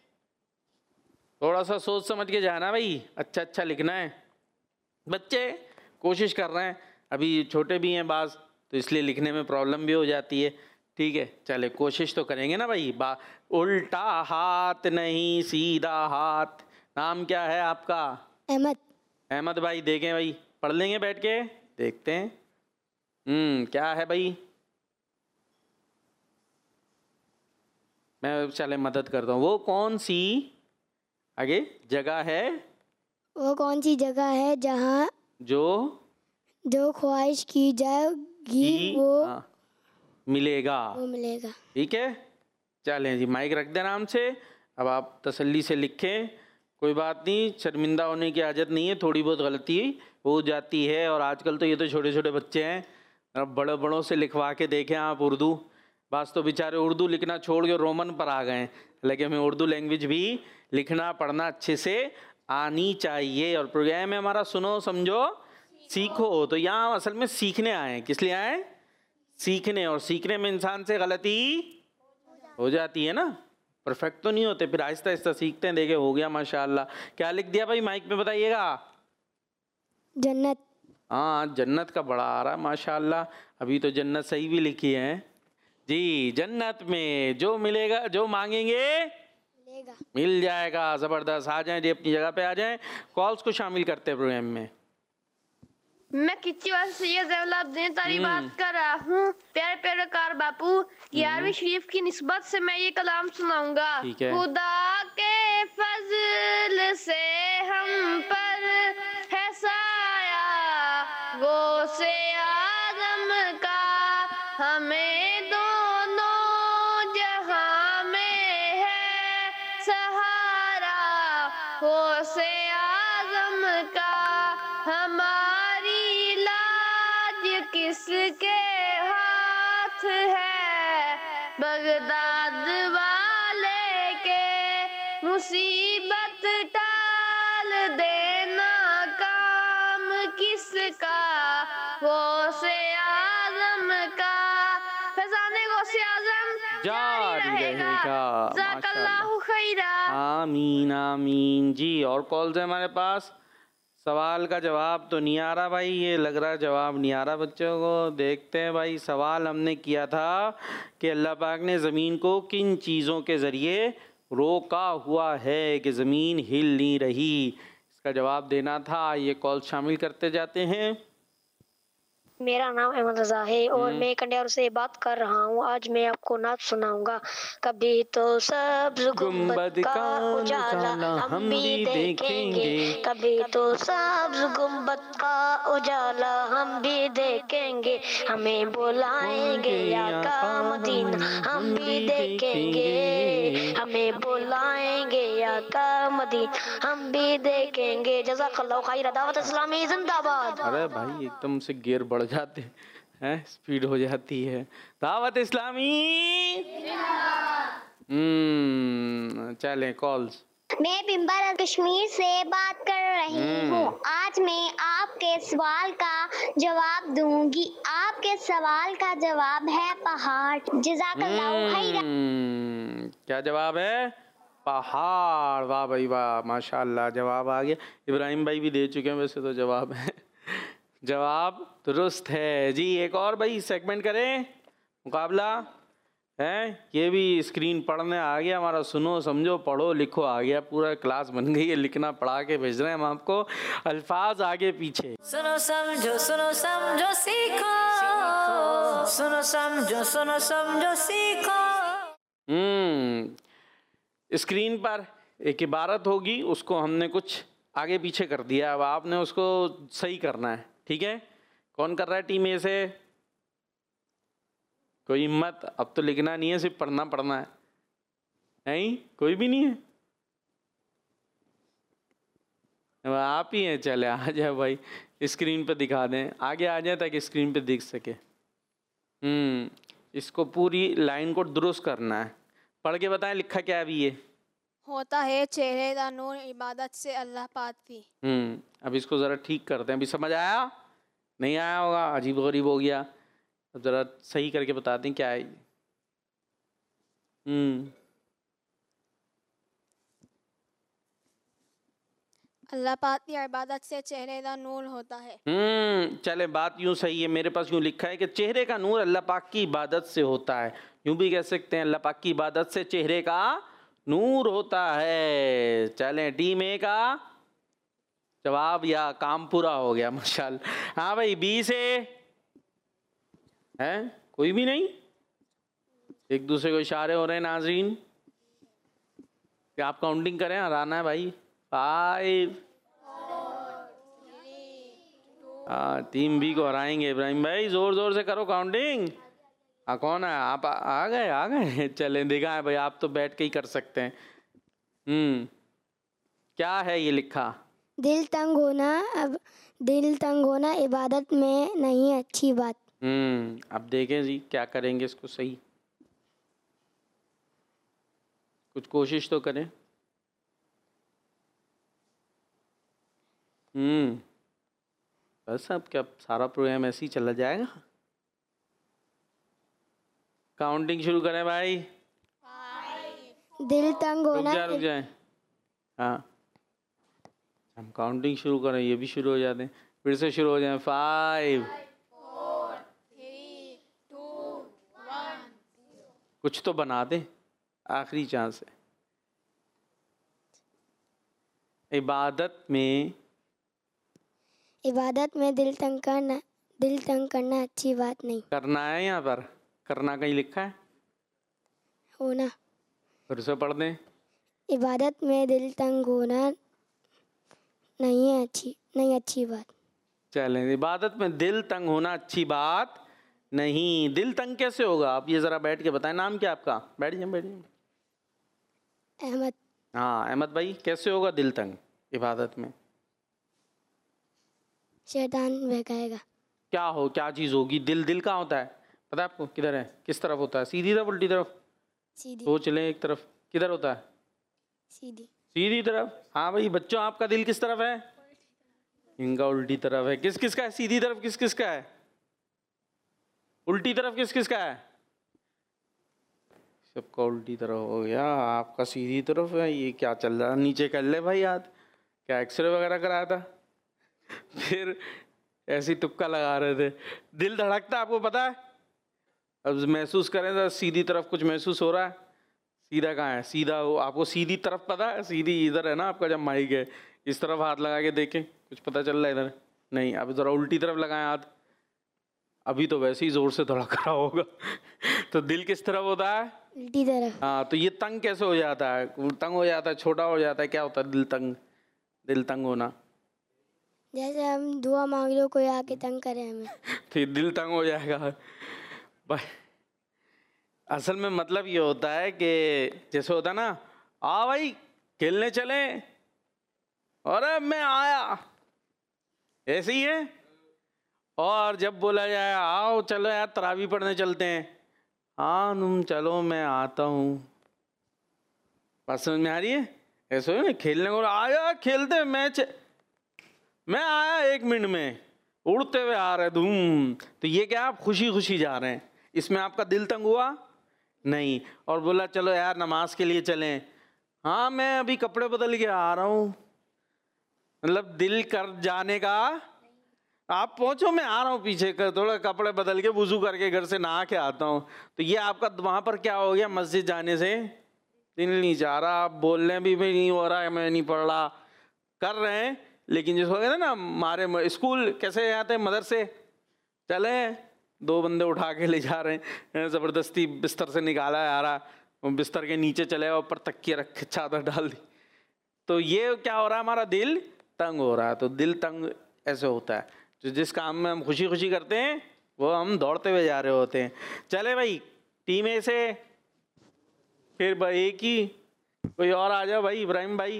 थोड़ा सा सोच समझ के जाना भाई, अच्छा अच्छा लिखना है। बच्चे कोशिश कर रहे हैं, अभी छोटे भी हैं बाज़, तो इसलिए लिखने में प्रॉब्लम भी हो जाती है। ठीक है, चले कोशिश तो करेंगे ना भाई। उल्टा हाथ नहीं सीधा हाथ। नाम क्या है आपका? अहमद। अहमद भाई, देखें भाई, पढ़ लेंगे बैठ के, देखते हैं। क्या है भाई? मैं चले मदद करता हूँ। वो कौन सी आगे जगह है? वो कौन सी जगह है जहाँ जो ख्वाहिश की जाएगी वो मिलेगा। मिलेगा। ठीक है, चलें जी, माइक रख दें आराम से। अब आप तसल्ली से लिखें, कोई बात नहीं, शर्मिंदा होने की आदत नहीं है, थोड़ी बहुत गलती हो जाती है। और आजकल तो ये तो छोटे छोटे बच्चे हैं, अब बड़ों से लिखवा के देखें आप उर्दू, बस तो बेचारे उर्दू लिखना छोड़ के रोमन पर आ गए। लेकिन हमें उर्दू लैंग्वेज भी लिखना पढ़ना अच्छे से आनी चाहिए। और प्रोग्राम है हमारा सुनो समझो सीखो, तो यहाँ असल में सीखने आए हैं। किस लिए आए हैं? सीखने। और सीखने में इंसान से गलती हो जाती है ना, परफेक्ट तो नहीं होते, फिर आहिस्ता आहिस्ता सीखते हैं। देखे हो गया माशाल्लाह। क्या लिख दिया भाई माइक में बताइएगा? जन्नत। हाँ, जन्नत का बड़ा आ रहा है माशाल्लाह। अभी तो जन्नत सही भी लिखी है जी। जन्नत में जो मिलेगा, जो मांगेंगे मिल जाएगा। ज़बरदस्त, आ जाएं जी, अपनी जगह पे आ जाएं। कॉल्स को शामिल करते हैं प्रोग्राम में। मैं किच्ची वाले सैयद ज़ैनुलाब्दीन तारी बात कर रहा हूँ। प्यारे प्यारे कार बापू, 11वीं शरीफ की निस्बत से मैं ये कलाम सुनाऊंगा। ठीक है। खुदा के फजल से हम पर है साया, गौसे आदम का हमें दोनों जहां में है सहारा, गौसे आदम का हमारी लाज किसके हाथ है, बगदाद वाले के मुसीबत टाल देना काम किसका, गौसे आज़म का फैज़ाने गौसे आज़म जारी रहेगा। ज़ाकल्लाहु खैरा। आमीन आमीन जी। और कॉल्स है हमारे पास। सवाल का जवाब तो नहीं आ रहा भाई, ये लग रहा है जवाब नहीं आ रहा बच्चों को। देखते हैं भाई, सवाल हमने किया था कि अल्लाह पाक ने ज़मीन को किन चीज़ों के ज़रिए रोका हुआ है कि ज़मीन हिल नहीं रही। इसका जवाब देना था। ये कॉल शामिल करते जाते हैं। मेरा नाम अहमद रजा है और मैं कंडियार से बात कर रहा हूँ। आज मैं आपको नाच सुनाऊंगा। कभी तो सब्ज गुंबद का उजाला हम भी देखेंगे, कभी तो सब्ज गुंबद का उजाला हम भी देखेंगे। हमें बुलाएंगे आका मदीना हम भी देखेंगे, हमें बुलाएंगे आका मदीना हम भी देखेंगे। जज़ाकल्लाहु खैर। दावत इस्लामी जिंदाबाद। अरे भाई एकदम से गियर बढ़ जाते हैं, स्पीड हो जाती है। दावत इस्लामी चलें कॉल्स। मैं बिम्बर कश्मीर से बात कर रही हूँ। आज मैं आपके सवाल का जवाब दूंगी। आपके सवाल का जवाब है पहाड़। जज़ाकल्लाहु खैर। क्या जवाब है? पहाड़। वाह भाई वाह, माशाल्लाह जवाब आ गया। इब्राहिम भाई भी दे चुके हैं वैसे तो जवाब है। जवाब दुरुस्त है जी। एक और भाई सेगमेंट करें, मुकाबला है। ये भी स्क्रीन पढ़ने आ गया हमारा। सुनो समझो पढ़ो लिखो आ गया, पूरा क्लास बन गई है। लिखना पढ़ा के भेज रहे हैं हम आपको, अल्फाज आगे पीछे। सुनो समझो सीखो, सुनो समझो सीखो। स्क्रीन पर एक इबारत होगी, उसको हमने कुछ आगे पीछे कर दिया। अब आपने उसको सही करना है, ठीक है? कौन कर रहा है टीम ए से? कोई हिम्मत? अब तो लिखना नहीं है, सिर्फ पढ़ना है। नहीं, कोई भी नहीं है? अब आप ही हैं। चले आ जाए भाई, स्क्रीन पे दिखा दें। आगे आ जाए ताकि स्क्रीन पे दिख सके। इसको पूरी लाइन को दुरुस्त करना है। पढ़ के बताएं, लिखा क्या है अभी ये? होता है चेहरे दा नूर इबादत से अल्लाह पाक भी। अब इसको ज़रा ठीक करते हैं। अभी समझ आया? नहीं आया होगा, अजीब गरीब हो गया। अब ज़रा सही करके बताते हैं क्या है। अल्लाह पाक की इबादत से चेहरे दा नूर होता है। चले बात यूँ सही है। मेरे पास यूँ लिखा है कि चेहरे का नूर अल्लाह पाक की इबादत से होता है। यूँ भी कह सकते हैं अल्लाह पाक की इबादत से चेहरे का नूर होता है। चलें टीम ए का जवाब या काम पूरा हो गया माशाल्लाह। हाँ भाई बी से है? कोई भी नहीं? एक दूसरे को इशारे हो रहे हैं नाजरीन कि आप काउंटिंग करें। हराना है भाई। 5 टीम बी को हराएंगे। इब्राहिम भाई जोर जोर से करो काउंटिंग। कौन है? आप आ गए चलें दिखाएं भाई, आप तो बैठ के ही कर सकते हैं। क्या है ये लिखा? दिल तंग होना इबादत में नहीं है अच्छी बात। अब देखें जी क्या करेंगे इसको सही। कुछ कोशिश तो करें। बस अब क्या सारा प्रोग्राम ऐसे ही चला जाएगा? काउंटिंग शुरू करें भाई। दिल तंग होना। रुक जाए। हाँ हम काउंटिंग शुरू करें, ये भी शुरू हो जाते हैं। फिर से शुरू हो जाए। 5 4 3 2 1। कुछ तो बना दे, आखिरी चांस है। इबादत में दिल तंग करना अच्छी बात नहीं। करना है, यहाँ पर करना कहीं लिखा है? होना। फिर से पढ़ दें। इबादत में दिल तंग होना नहीं अच्छी बात। चलें, इबादत में दिल तंग होना अच्छी बात नहीं। दिल तंग कैसे होगा आप ये ज़रा बैठ के बताएं। नाम क्या आपका? बैठ जाइए। अहमद। हाँ अहमद भाई, कैसे होगा दिल तंग इबादत में? शैतान बहकाएगा। क्या चीज़ होगी? दिल कहाँ होता है पता है आपको? किधर है? किस तरफ होता है? सीधी तरफ उल्टी तरफ? सीधी। सोच लें एक तरफ। किधर होता है? सीधी तरफ। हाँ भाई बच्चों, आपका दिल किस तरफ है? इनका उल्टी तरफ है। किस का है सीधी तरफ? किस का है उल्टी तरफ? किस का है? सबका उल्टी तरफ हो गया, आपका सीधी तरफ है। ये क्या चल रहा है? नीचे कर ले भाई हाथ। क्या एक्सरे वगैरह कराया था? फिर ऐसी तुक्का लगा रहे थे। दिल धड़कता आपको पता है? अब महसूस करें तो सीधी तरफ कुछ महसूस हो रहा है। सीधा कहाँ है? सीधा वो आपको सीधी तरफ पता है? सीधी इधर है ना आपका जब माइक है। इस तरफ हाथ लगा के देखें, कुछ पता चल रहा है इधर? नहीं। अब ज़रा उल्टी तरफ लगाएं हाथ। अभी तो वैसे ही जोर से धड़क रहा होगा। तो दिल किस तरफ होता है? उल्टी तरफ। हाँ, तो ये तंग कैसे हो जाता है? तंग हो जाता है, छोटा हो जाता है, क्या होता है दिल तंग होना? जैसे हम दुआ मांग लो, कोई आके तंग करे हमें, तो ये दिल तंग हो जाएगा भाई। असल में मतलब ये होता है कि जैसे होता है ना, आ भाई खेलने चले, अरे मैं आया, ऐसे ही है। और जब बोला जाए आओ चलो यार तरावी पढ़ने चलते हैं, हाँ तुम चलो मैं आता हूँ। बात समझ में आ रही है? ऐसे हो ना, खेलने को आया, खेलते मैच, मैं आया 1 मिनट में, उड़ते हुए आ रहे धूम। तो ये क्या, आप खुशी खुशी जा रहे हैं, इसमें आपका दिल तंग हुआ नहीं। और बोला चलो यार नमाज के लिए चलें, हाँ मैं अभी कपड़े बदल के आ रहा हूँ, मतलब दिल कर जाने का, आप पहुंचो मैं आ रहा हूँ पीछे कर, थोड़ा कपड़े बदल के वुजू करके घर से नहा के आता हूँ। तो ये आपका वहाँ पर क्या हो गया, मस्जिद जाने से दिल नहीं जा रहा, आप बोलने भी नहीं हो रहा है, मैं नहीं पढ़ रहा, कर रहे हैं। लेकिन जिस हो गया ना, हमारे स्कूल कैसे जाते हैं, मदरसे चले, 2 बंदे उठा के ले जा रहे हैं, ज़बरदस्ती बिस्तर से निकाला है आ रहा, बिस्तर के नीचे चले गए, ऊपर तकिए रख चादर डाल दी। तो ये क्या हो रहा है, हमारा दिल तंग हो रहा है। तो दिल तंग ऐसे होता है, तो जिस काम में हम खुशी खुशी करते हैं वो हम दौड़ते हुए जा रहे होते हैं। चले भाई टीम ए से, फिर भाई एक ही कोई और आ जाओ भाई, इब्राहिम भाई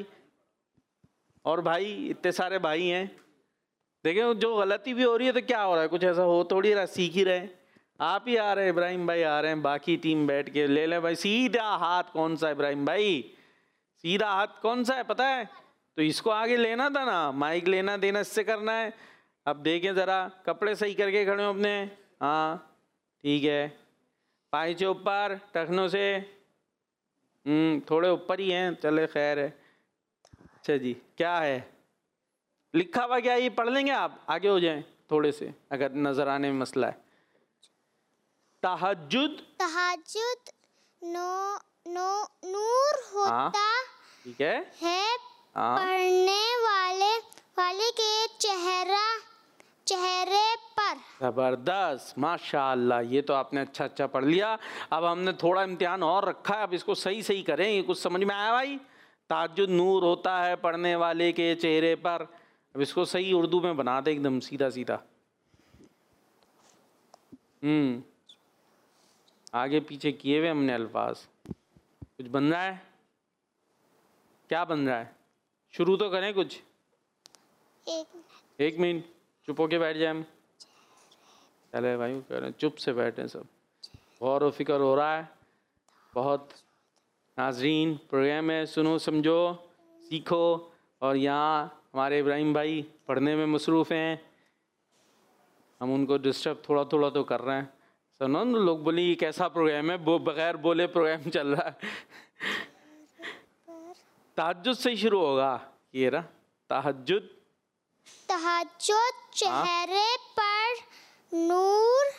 और भाई, इतने सारे भाई हैं। देखिए जो गलती भी हो रही है तो क्या हो रहा है, कुछ ऐसा हो थोड़ी रहा, सीख ही रहे। आप ही आ रहे हैं, इब्राहिम भाई आ रहे हैं, बाकी टीम बैठ के ले ले भाई। सीधा हाथ कौन सा इब्राहिम भाई, सीधा हाथ कौन सा है पता है? तो इसको आगे लेना था ना, माइक लेना देना इससे करना है। अब देखें ज़रा, कपड़े सही करके खड़े हो अपने, हाँ ठीक है, पाइचे ऊपर, टखनों से थोड़े ऊपर ही हैं, चले खैर है। अच्छा जी, क्या है लिखा हुआ, क्या ये पढ़ लेंगे आप, आगे हो जाएं थोड़े से अगर नजर आने में मसला है। तहज्जुद, तहज्जुद नूर होता ठीक है, पढ़ने वाले के चेहरे पर। जबरदस्त, माशाअल्लाह, ये तो आपने अच्छा पढ़ लिया। अब हमने थोड़ा इम्तिहान और रखा है, अब इसको सही सही करें। ये कुछ समझ में आया भाई? तहज्जुद नूर होता है पढ़ने वाले के चेहरे पर। अब इसको सही उर्दू में बना दे, एकदम सीधा सीधा। आगे पीछे किए हुए हमने अल्फाज, कुछ बन रहा है? क्या बन रहा है? शुरू तो करें कुछ। 1 मिनट चुप होके बैठ जाए हम। चले भाई कह रहे चुप से बैठे सब, गौर व फिक्र हो रहा है बहुत। नाजरीन प्रोग्राम है, सुनो समझो सीखो। और यहाँ हमारे इब्राहिम भाई पढ़ने में मसरूफ़ हैं, हम उनको डिस्टर्ब थोड़ा थोड़ा तो कर रहे हैं। सुनो ना, लोग बोले ये कैसा प्रोग्राम है, बगैर बोले प्रोग्राम चल रहा है। तहज्जुद से ही शुरू होगा, ये रहा तहज्जुद। तहज्जुद चेहरे पर नूर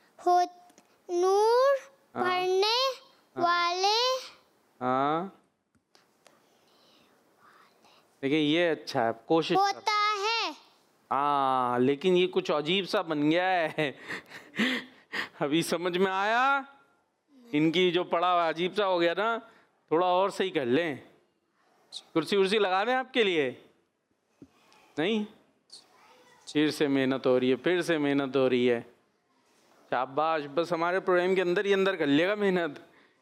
पढ़ने वाले। हाँ देखिए ये अच्छा है, कोशिश होता है। हाँ लेकिन ये कुछ अजीब सा बन गया है। अभी समझ में आया? इनकी जो पढ़ा हुआ अजीब सा हो गया ना, थोड़ा और सही कर लें। कुर्सी उर्सी लगा दें आपके लिए? नहीं, फिर से मेहनत हो रही है, फिर से मेहनत हो रही है। शाबाश, बस हमारे प्रोग्राम के अंदर ही अंदर कर लेगा मेहनत,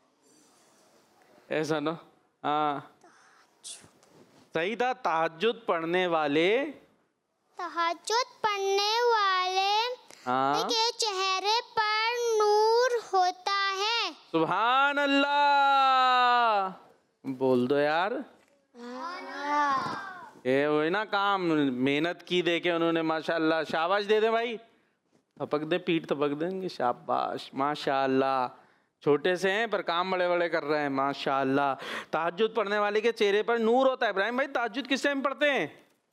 ऐसा ना? हाँ सही था, तहज्जुद पढ़ने वाले। तहज्जुद पढ़ने वाले के चेहरे पर नूर होता है। सुभान अल्लाह, बोल दो यार। ये वही ना काम, मेहनत की देके उन्होंने, माशाअल्लाह, शाबाश दे दे भाई, थपक दे, पीठ थपक देंगे, शाबाश माशाअल्लाह। छोटे से हैं पर काम बड़े बड़े कर रहे हैं, माशाअल्लाह। तहज्जुद पढ़ने वाले के चेहरे पर नूर होता है। इब्राहिम भाई तहज्जुद किस टाइम पढ़ते हैं?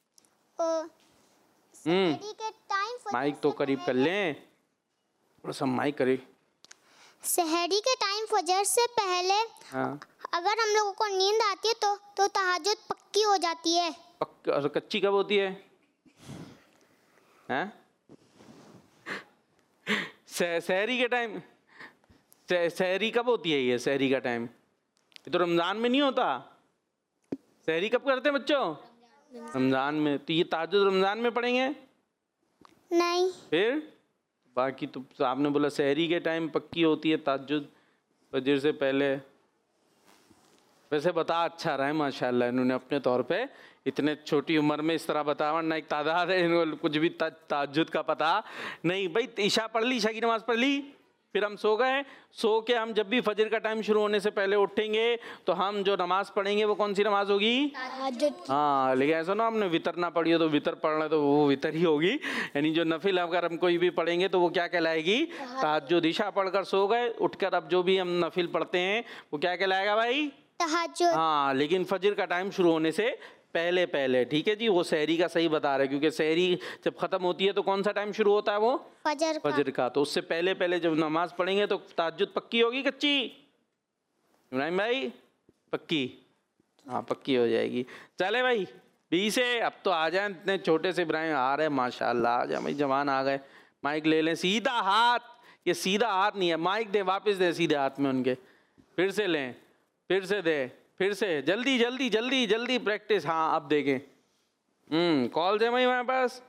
माइक तो करीब कर लें, थोड़ा सा माइक करीब। सहरी के टाइम फजर से पहले। हाँ। अगर हम लोगों को नींद आती है तो तहज्जुद पक्की हो जाती है। कच्ची कब होती है? हैं? सहरी के टाइम, सहरी कब होती है ये? सहरी का टाइम ये तो रमज़ान में नहीं होता। सहरी कब करते हैं बच्चों? रमज़ान में। तो ये ताज्जुद रमज़ान में पढ़ेंगे? नहीं। फिर बाकी तो आपने बोला सहरी के टाइम पक्की होती है ताज्जुद, फजर से पहले। वैसे बता अच्छा रहा है माशाल्लाह, इन्होंने अपने तौर पे इतने छोटी उम्र में इस तरह बता, वरना एक तादाद है इनको कुछ भी ताज्जुद का पता नहीं। भाई इशा पढ़ ली, इशा की नमाज़ पढ़ ली, फिर हम सो गए। सो के हम जब भी फजर का टाइम शुरू होने से पहले उठेंगे तो हम जो नमाज़ पढ़ेंगे वो कौन सी नमाज़ होगी? हाँ, लेकिन ऐसा ना हमने वितर ना पढ़ी हो तो वितर पढ़ना, तो वो वितर ही होगी। यानी जो नफिल अगर हम कोई भी पढ़ेंगे तो वो क्या कहलाएगी? तहज्जुद। इशा पढ़कर सो गए, उठकर अब जो भी हम नफिल पढ़ते हैं वो क्या कहलाएगा भाई? तहज्जुद। हाँ, लेकिन फजर का टाइम शुरू होने से पहले पहले। ठीक है जी, वो सहरी का सही बता रहे हैं, क्योंकि सहरी जब ख़त्म होती है तो कौन सा टाइम शुरू होता है? वो फजर का। तो उससे पहले पहले जब नमाज पढ़ेंगे तो तहज्जुद पक्की होगी कच्ची? इब्राहिम भाई पक्की? हाँ पक्की हो जाएगी। चले भाई 20 से अब तो आ जाए, इतने छोटे से इब्राहिम आ रहे माशाल्लाह। आ जाए भाई, जवान आ गए। माइक ले लें, सीधा हाथ, ये सीधा हाथ नहीं है, माइक दे, वापस दे सीधे हाथ में उनके, फिर से लें, फिर से दे, फिर से, जल्दी जल्दी जल्दी जल्दी प्रैक्टिस। हाँ अब देखें। कॉल दे भाई हमारे पास।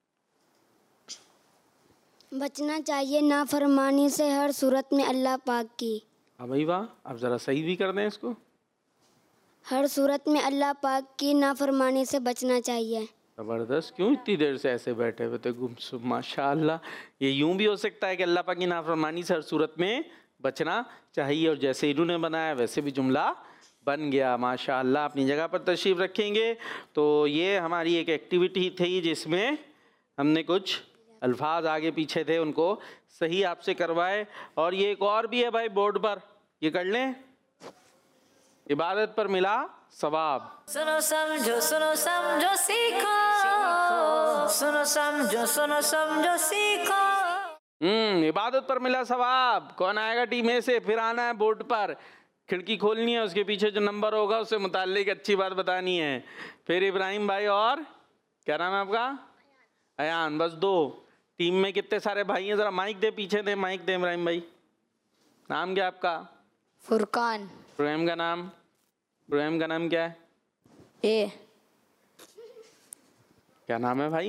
बचना चाहिए नाफरमानी से हर सूरत में अल्लाह पाक की। हाँ भाई वाह, अब ज़रा सही भी कर दें इसको। हर सूरत में अल्लाह पाक की नाफरमानी से बचना चाहिए। ज़बरदस्त। क्यों इतनी देर से ऐसे बैठे हुए थे गुमसुम? माशाल्लाह। ये यूं भी हो सकता है कि अल्लाह पाक की नाफरमानी से हर सूरत में बचना चाहिए, और जैसे इन्होंने बनाया वैसे भी जुमला बन गया माशाल्लाह। अपनी जगह पर तशरीफ़ रखेंगे। तो ये हमारी एक एक्टिविटी थी जिसमें हमने कुछ अल्फाज आगे पीछे थे उनको सही आपसे करवाए। और ये एक और भी है भाई बोर्ड पर, ये कर लें। इबादत पर मिला सवाब। सुनो समझो सीखो, सुनो समझो सीखो। इबादत पर मिला सवाब। कौन आएगा टीम ए से? फिर आना है बोर्ड पर, खिड़की खोलनी है, उसके पीछे जो नंबर होगा उससे मुताल्लिक अच्छी बात बतानी है। फिर इब्राहिम भाई और क्या नाम है आपका? अयान। बस 2। टीम में कितने सारे भाई हैं? ज़रा माइक दे, पीछे दे माइक दे इब्राहिम भाई। नाम क्या आपका? फुरकान। इब्राहिम का नाम? इब्राहिम का नाम क्या है? ए। क्या नाम है भाई?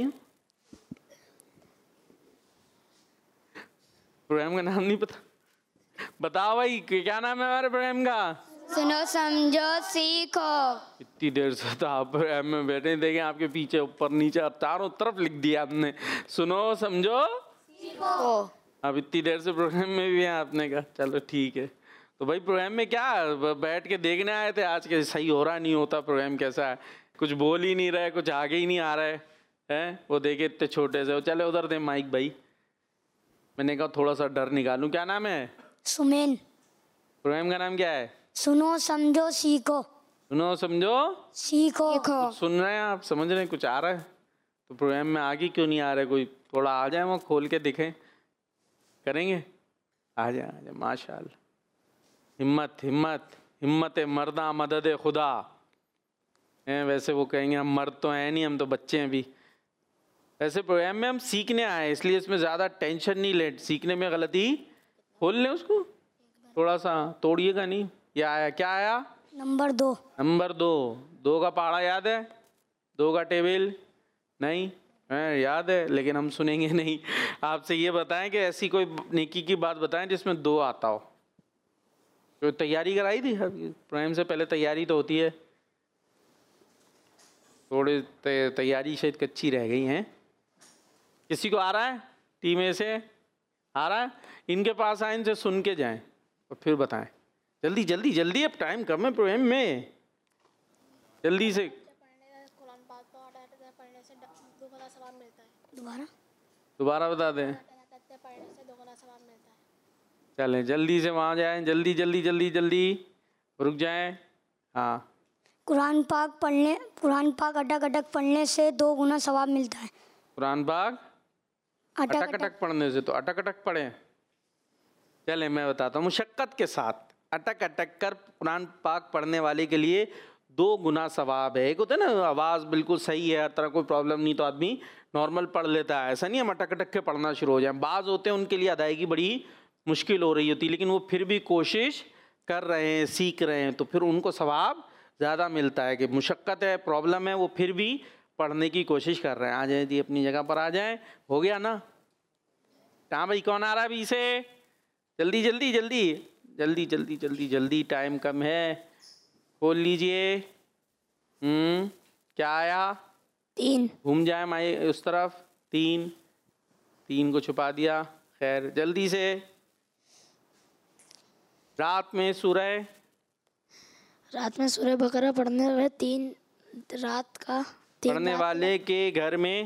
इब्राहिम का नाम नहीं पता? बताओ भाई क्या नाम है हमारे इब्राहिम का? सुनो समझो सीखो। इतनी देर से तो आप में बैठे, देखें आपके पीछे ऊपर नीचे चारों तरफ लिख दिया आपने, सुनो समझो सीखो। अब इतनी देर से प्रोग्राम में भी है आपने कहा, चलो ठीक है। तो भाई प्रोग्राम में क्या बैठ के देखने आए थे आज के सही हो रहा नहीं होता, प्रोग्राम कैसा है? कुछ बोल ही नहीं रहे, कुछ आगे ही नहीं आ रहा है। वो देखे इतने छोटे से। चले उधर दे माइक भाई। मैंने कहा थोड़ा सा डर निकालूं। क्या नाम है? सुमेन। प्रोग्राम का नाम क्या है? सुनो समझो सीखो। सुनो समझो सीखो। सुन रहे हैं आप? समझ रहे हैं? कुछ आ रहा है? तो प्रोग्राम में आगे क्यों नहीं आ रहे? कोई थोड़ा आ जाए, वो खोल के दिखें। करेंगे? आ जाए माशाल्लाह। हिम्मत हिम्मत हिम्मत मर्दा मदद खुदा हैं। वैसे वो कहेंगे हम मर्द तो हैं नहीं, हम तो बच्चे हैं भी। वैसे प्रोग्राम में हम सीखने आए, इसलिए इसमें ज़्यादा टेंशन नहीं ले। सीखने में गलती खोल लें उसको, थोड़ा सा तोड़िएगा नहीं। ये आया, क्या आया? नंबर 2। नंबर 2। 2 का पहाड़ा याद है? 2 का टेबल नहीं है? याद है, लेकिन हम सुनेंगे नहीं। आपसे ये बताएं कि ऐसी कोई नेकी की बात बताएं जिसमें 2 आता हो। तो तैयारी कराई थी प्रोग्राम से पहले? तैयारी तो होती है, थोड़ी तैयारी शायद कच्ची रह गई हैं। किसी को आ रहा है? टीम ए से आ रहा है? इनके पास आए, इनसे सुन के जाएं और फिर बताएं। जल्दी जल्दी जल्दी, अब टाइम कम है प्रोग्राम में, जल्दी से। दोबारा बता दें। चलें जल्दी से वहाँ जाएं, जल्दी जल्दी जल्दी जल्दी, रुक जाएं। हाँ, कुरान पाक अटक अटक पढ़ने से 2 गुना सवाब मिलता है। कुरान पाक अटक अटक पढ़ने से, तो अटक अटक पढ़ें। चले मैं बताता हूँ, मुशक्क़त के साथ अटक अटक कर कुरान पाक पढ़ने वाले के लिए 2 गुना सवाब है। एक होता है ना आवाज़ बिल्कुल सही है, हर तरह कोई प्रॉब्लम नहीं तो आदमी नॉर्मल पढ़ लेता है, ऐसा नहीं हम अटक अटक के पढ़ना शुरू हो जाए। बाज़ होते हैं उनके लिए अदायगी बड़ी मुश्किल हो रही होती है, लेकिन वो फिर भी कोशिश कर रहे हैं, सीख रहे हैं, तो फिर उनको सवाब ज़्यादा मिलता है कि मुशक्क़त है, प्रॉब्लम है, वो फिर भी पढ़ने की कोशिश कर रहे हैं। आ जाए जी, अपनी जगह पर आ जाएं। हो गया ना? कहाँ भाई, कौन आ रहा है अभी से? जल्दी जल्दी जल्दी जल्दी जल्दी जल्दी जल्दी, टाइम कम है, खोल लीजिए। क्या आया? 3। घूम जाए माई उस तरफ। 3 को छुपा दिया। खैर जल्दी से। रात में सूरह बकरा पढ़ने वाले 3 रात का पढ़ने वाले के घर में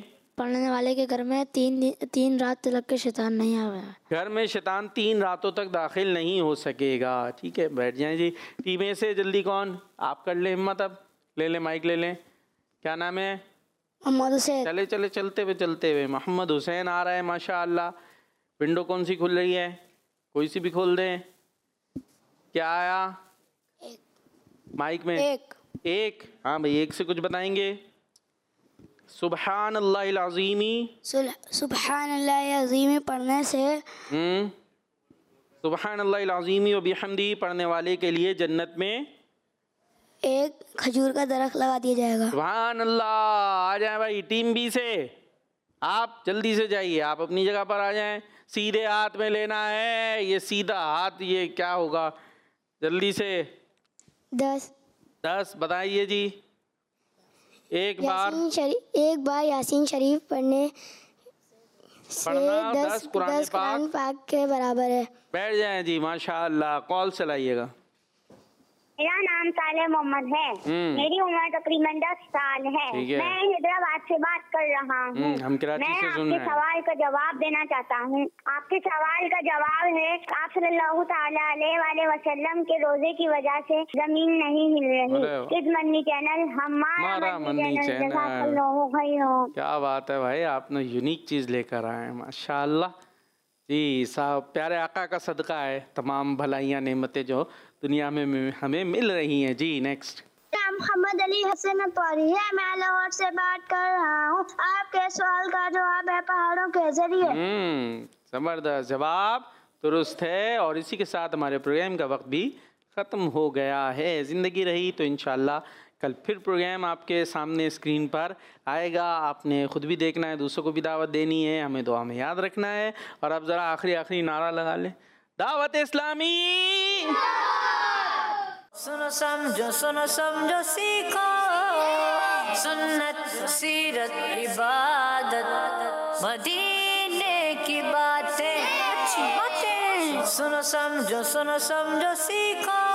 3 रात तक के शैतान नहीं आवे। घर में शैतान 3 रातों तक दाखिल नहीं हो सकेगा। ठीक है, बैठ जाएं जी। टीमें से जल्दी कौन? आप कर ले हिम्मत, अब ले ले माइक ले लें। क्या नाम है? मोहम्मद हुसैन। चले चलते हुए मोहम्मद हुसैन आ रहा है माशाअल्लाह। विंडो कौन सी खुल रही है? कोई सी भी खोल दें। क्या आया? माइक में एक। हाँ भाई, 1 से कुछ बताएंगे। सुबहानल्लाहिल अज़ीमी। सुबहानल्लाहिल अज़ीमी पढ़ने से सुबहानल्लाहिल अज़ीमी व बिहम्दी पढ़ने वाले के लिए जन्नत में एक खजूर का दरख्त लगा दिया जाएगा। सुभान अल्लाह। आ जाए भाई टीम बी से, आप जल्दी से जाइए, आप अपनी जगह पर आ जाएं। सीधे हाथ में लेना है, ये सीधा हाथ, ये क्या होगा? जल्दी से। 10 बताइए जी। एक बार यासीन शरीफ पढ़ने से पढ़ना 10 कुरान पाक के बराबर है। बैठ जाएं जी, माशाअल्लाह। कॉल चलाइएगा। मेरा नाम साले मोहम्मद है। मेरी उम्र तकरीबन 10 साल है। मैं हैदराबाद से बात कर रहा हूँ। हम कराची से सुन रहे हैं। आपके सवाल का जवाब देना चाहता हूँ। आपके सवाल का जवाब है, आप सल्लल्लाहु ताला अलैहि वसल्लम के रोजे की वजह से जमीन नहीं हिल रही। इस मन्नी चैनल हमारा मन्नी चैनल। क्या बात है भाई, आपने यूनिक चीज़ लेकर आए हैं माशाअल्लाह जी। साहब प्यारे आका का सदका है तमाम भलाइयाँ नेमतें जो दुनिया में हमें मिल रही हैं जी। नेक्स्ट। मोहम्मद अली हसन अतवारी है, मैं लाहौर से बात कर रहा हूँ। आपके सवाल का जवाब है पहाड़ों के जरिए। जबरदस्त जवाब, दुरुस्त है। और इसी के साथ हमारे प्रोग्राम का वक्त भी ख़त्म हो गया है। ज़िंदगी रही तो इंशाल्लाह कल फिर प्रोग्राम आपके सामने स्क्रीन पर आएगा। आपने ख़ुद भी देखना है, दूसरों को भी दावत देनी है, हमें दुआ में याद रखना है। और अब ज़रा आखिरी नारा लगा लें, दावत इस्लामी। सुनो समझो सीखो, सुन्नत सीरत इबादत मदीने की बातें। सुनो समझो सीखो।